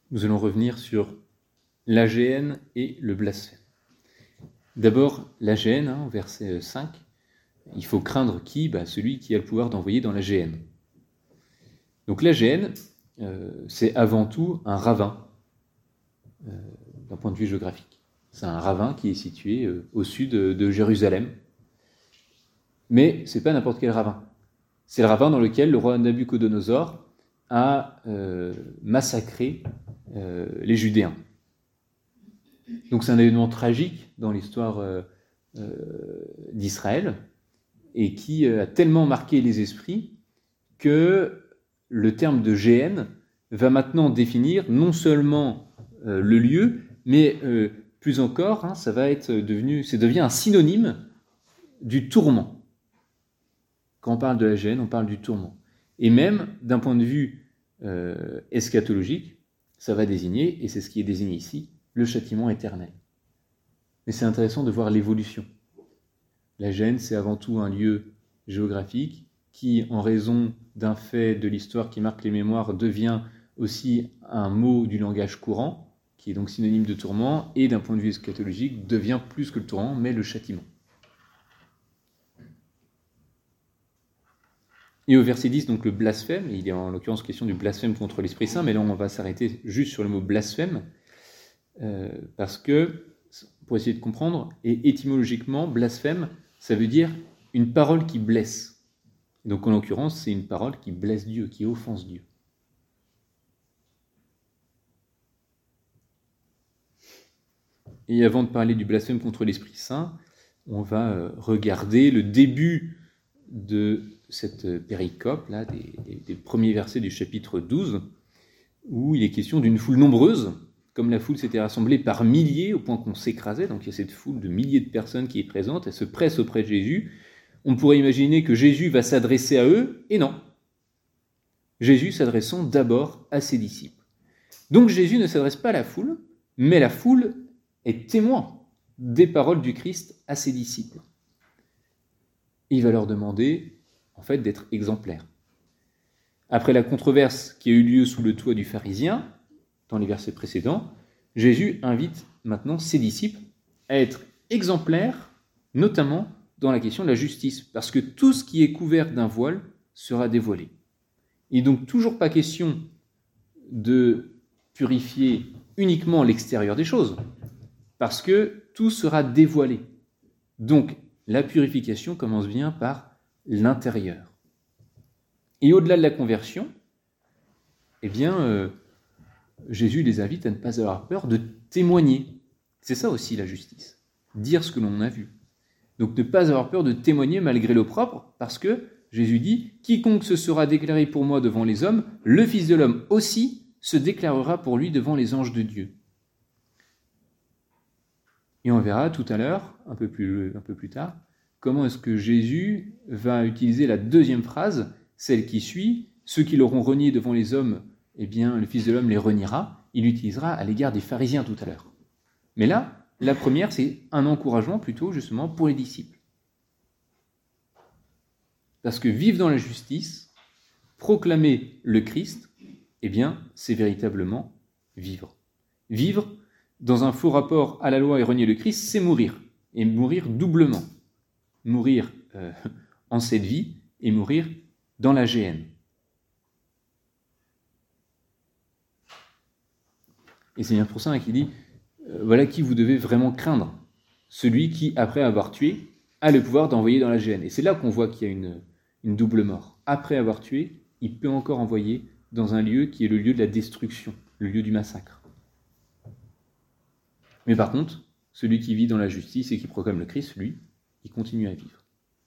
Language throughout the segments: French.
nous allons revenir sur la géhenne et le blasphème. D'abord, la géhenne, verset 5, il faut craindre qui ? Celui qui a le pouvoir d'envoyer dans la géhenne. Donc la géhenne, c'est avant tout un ravin, d'un point de vue géographique. C'est un ravin qui est situé au sud de Jérusalem. Mais ce n'est pas n'importe quel ravin. C'est le ravin dans lequel le roi Nabuchodonosor a massacré les Judéens. Donc c'est un événement tragique dans l'histoire d'Israël et qui a tellement marqué les esprits que le terme de géhenne va maintenant définir non seulement le lieu, mais plus encore, ça devient un synonyme du tourment. Quand on parle de la géhenne, on parle du tourment. Et même d'un point de vue eschatologique, ça va désigner, et c'est ce qui est désigné ici, le châtiment éternel. Mais c'est intéressant de voir l'évolution. La géhenne, c'est avant tout un lieu géographique qui, en raison d'un fait de l'histoire qui marque les mémoires, devient aussi un mot du langage courant, qui est donc synonyme de tourment, et d'un point de vue eschatologique, devient plus que le tourment, mais le châtiment. Et au verset 10, donc le blasphème, il est en l'occurrence question du blasphème contre l'Esprit Saint, mais là on va s'arrêter juste sur le mot blasphème, parce que, pour essayer de comprendre, et étymologiquement, blasphème, ça veut dire une parole qui blesse. Donc en l'occurrence, c'est une parole qui blesse Dieu, qui offense Dieu. Et avant de parler du blasphème contre l'Esprit Saint, on va regarder le début de cette péricope, là, des premiers versets du chapitre 12, où il est question d'une foule nombreuse, comme la foule s'était rassemblée par milliers, au point qu'on s'écrasait, donc il y a cette foule de milliers de personnes qui est présente, elle se presse auprès de Jésus. On pourrait imaginer que Jésus va s'adresser à eux, et non. Jésus s'adressant d'abord à ses disciples. Donc Jésus ne s'adresse pas à la foule, mais la foule est témoin des paroles du Christ à ses disciples. Il va leur demander, en fait, d'être exemplaires. Après la controverse qui a eu lieu sous le toit du pharisien, dans les versets précédents, Jésus invite maintenant ses disciples à être exemplaires, notamment dans la question de la justice, parce que tout ce qui est couvert d'un voile sera dévoilé. Il n'est donc toujours pas question de purifier uniquement l'extérieur des choses, parce que tout sera dévoilé. Donc, la purification commence bien par l'intérieur. Et au-delà de la conversion, Jésus les invite à ne pas avoir peur de témoigner. C'est ça aussi la justice, dire ce que l'on a vu. Donc ne pas avoir peur de témoigner malgré l'opprobre, parce que Jésus dit « Quiconque se sera déclaré pour moi devant les hommes, le Fils de l'homme aussi se déclarera pour lui devant les anges de Dieu. » Et on verra tout à l'heure, un peu plus tard, comment est-ce que Jésus va utiliser la deuxième phrase, celle qui suit, « Ceux qui l'auront renié devant les hommes, le Fils de l'homme les reniera », il l'utilisera à l'égard des pharisiens tout à l'heure. Mais là, la première, c'est un encouragement plutôt justement pour les disciples. Parce que vivre dans la justice, proclamer le Christ, c'est véritablement vivre. Vivre dans un faux rapport à la loi et renier le Christ, c'est mourir. Et mourir doublement. Mourir en cette vie et mourir dans la géhenne. Et c'est bien pour ça qu'il dit, voilà qui vous devez vraiment craindre. Celui qui, après avoir tué, a le pouvoir d'envoyer dans la géhenne. Et c'est là qu'on voit qu'il y a une double mort. Après avoir tué, il peut encore envoyer dans un lieu qui est le lieu de la destruction, le lieu du massacre. Mais par contre, celui qui vit dans la justice et qui proclame le Christ, lui, il continue à vivre.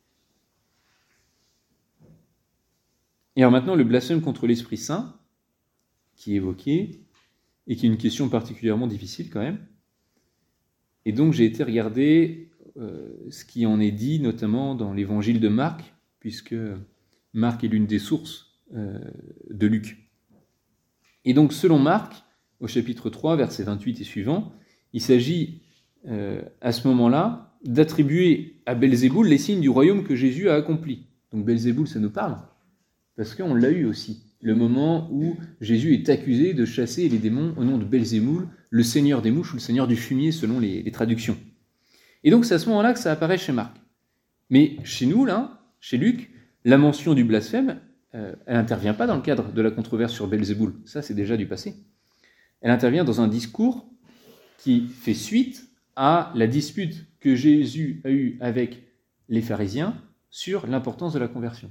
Et alors maintenant, le blasphème contre l'Esprit Saint, qui est évoqué, et qui est une question particulièrement difficile quand même. Et donc j'ai été regarder ce qui en est dit, notamment dans l'évangile de Marc, puisque Marc est l'une des sources de Luc. Et donc selon Marc, au chapitre 3, versets 28 et suivants, il s'agit à ce moment-là d'attribuer à Belzéboul les signes du royaume que Jésus a accomplis. Donc Belzéboul, ça nous parle, parce qu'on l'a eu aussi. le moment où Jésus est accusé de chasser les démons au nom de Belzémoul, le seigneur des mouches ou le seigneur du fumier selon les traductions. Et donc c'est à ce moment-là que ça apparaît chez Marc. Mais chez nous, là, chez Luc, la mention du blasphème, elle n'intervient pas dans le cadre de la controverse sur Belzéboul. Ça, c'est déjà du passé. Elle intervient dans un discours qui fait suite à la dispute que Jésus a eue avec les pharisiens sur l'importance de la conversion.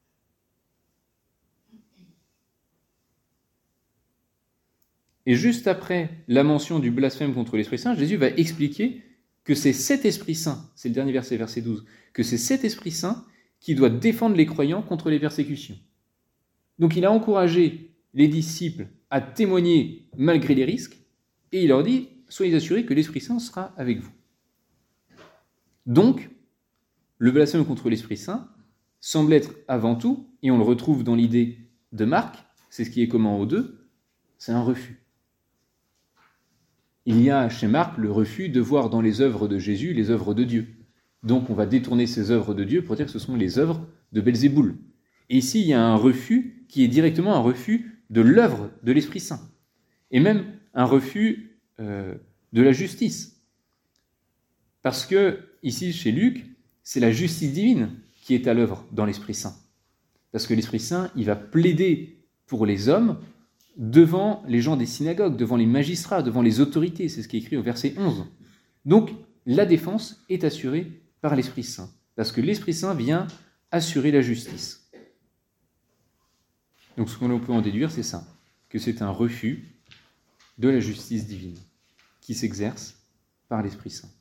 Et juste après la mention du blasphème contre l'Esprit Saint, Jésus va expliquer que c'est cet Esprit Saint, c'est le dernier verset, verset 12, que c'est cet Esprit Saint qui doit défendre les croyants contre les persécutions. Donc il a encouragé les disciples à témoigner malgré les risques, et il leur dit, soyez assurés que l'Esprit Saint sera avec vous. Donc, le blasphème contre l'Esprit Saint semble être avant tout, et on le retrouve dans l'idée de Marc, c'est ce qui est commun aux deux, c'est un refus. Il y a chez Marc le refus de voir dans les œuvres de Jésus les œuvres de Dieu. Donc on va détourner ces œuvres de Dieu pour dire que ce sont les œuvres de Belzéboul. Et ici, il y a un refus qui est directement un refus de l'œuvre de l'Esprit Saint. Et même un refus de la justice. Parce que, ici, chez Luc, c'est la justice divine qui est à l'œuvre dans l'Esprit Saint. Parce que l'Esprit Saint, il va plaider pour les hommes devant les gens des synagogues, devant les magistrats, devant les autorités. C'est ce qui est écrit au verset 11. Donc, la défense est assurée par l'Esprit Saint. Parce que l'Esprit Saint vient assurer la justice. Donc, ce qu'on peut en déduire, c'est ça. Que c'est un refus de la justice divine qui s'exerce par l'Esprit Saint.